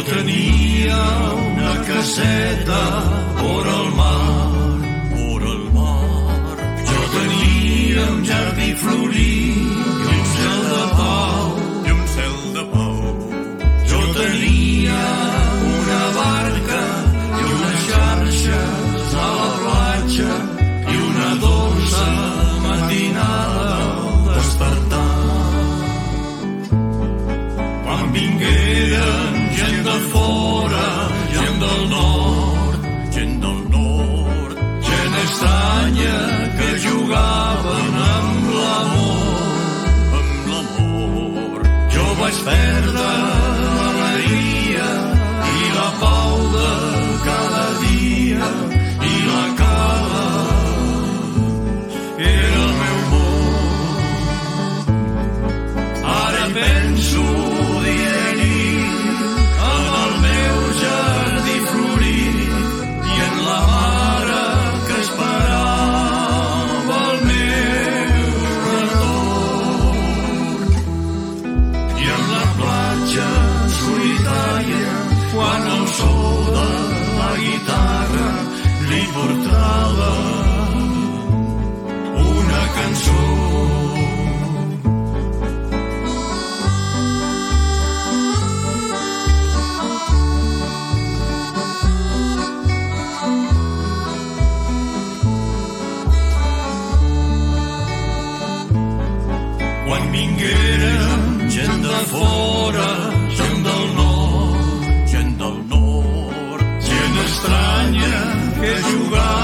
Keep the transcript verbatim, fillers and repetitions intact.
tenia una caseta vora el mar, vora el mar. Jo tenia un jardí florit i un cel de pau, i un cel de pau. Jo tenia una barca i unes xarxes a la platja i una dolça matinada al despertar. Quan vingueren gent de fora, gent del nord, gent del nord, gent estranya que jugaven amb l'amor, amb l'amor. Jo vaig perdre l'alegria i la pau de cada dia i la cala era el meu món. Ara penso dia i nit en el meu jardí florit i en la mare que esperava el meu retorn i en la platja solitària quan el so de la guitarra li portava una cançó. Quan vingueren gent de fora, gent del nord, gent del nord, gent estranya que jugava